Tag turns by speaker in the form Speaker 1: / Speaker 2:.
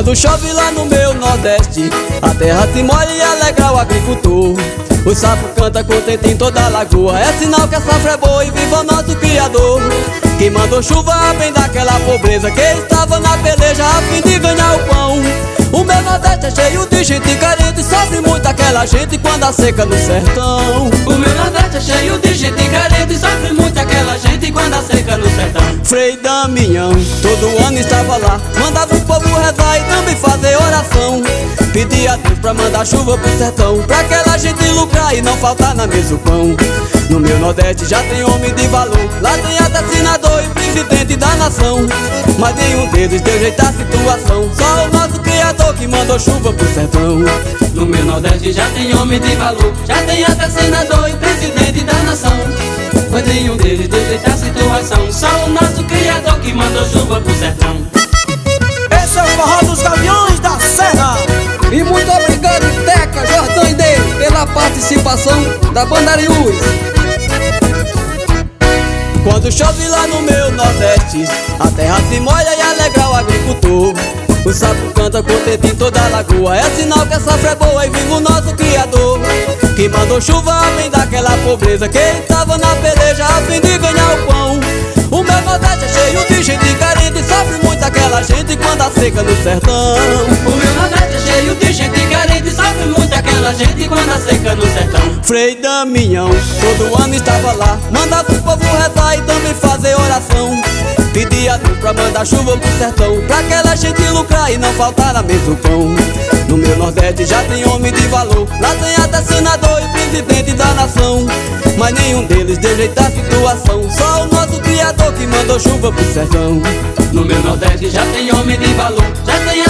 Speaker 1: Quando chove lá no meu Nordeste, a terra se molha e alegra o agricultor. O sapo canta contente em toda a lagoa, é sinal que a safra é boa e viva o nosso Criador. Que mandou chuva bem daquela pobreza que estava na peleja a fim de ganhar o pão. O meu Nordeste é cheio de gente carente, sofre muito aquela gente quando a seca no sertão.
Speaker 2: O meu Nordeste é cheio de gente carente, sofre muito aquela gente quando a seca no sertão.
Speaker 1: Frei Damião, todo ano estava lá, mandava o povo rezar e também fazer oração. Pedia a Deus pra mandar chuva pro sertão, pra aquela gente lucrar e não faltar na mesa o pão. No meu Nordeste já tem homem de valor, lá tem até senador e presidente da nação. Mas nenhum deles deu jeito à situação, só o nosso Criador que mandou chuva pro sertão.
Speaker 2: No meu Nordeste já tem homem de valor, já tem até senador e presidente da nação. Mas nenhum deles deu jeito à situação, só o nosso Criador que mandou chuva pro sertão.
Speaker 3: Esse é o forró dos Gaviões da Serra.
Speaker 4: E muito obrigado, Teca, Jordão e dele, pela participação da Banda Ariús.
Speaker 1: Quando chove lá no meu Nordeste, a terra se molha e alegra o agricultor. O sapo canta contente em toda a lagoa, é sinal que a safra é boa e viva o nosso Criador. Que mandou chuva bem daquela pobreza que estava na peleja a fim de ganhar o pão. O meu Nordeste é cheio de gente carente, sofre muito aquela gente quando a seca no sertão.
Speaker 2: O meu Nordeste é cheio de gente carente, sofre muito aquela gente quando a seca no sertão.
Speaker 1: Frei Damião, todo ano estava lá, mandava o povo rezar e também fazer oração. Pedia a Deus pra mandar chuva pro sertão, pra aquela gente lucrar e não faltar na mesa o pão. No meu Nordeste já tem homem de valor, lá tem até senador e presidente da nação. Mas nenhum deles deu jeito à situação, só o nosso Criador que mandou chuva pro sertão.
Speaker 2: No meu Nordeste já tem homem de valor, já tem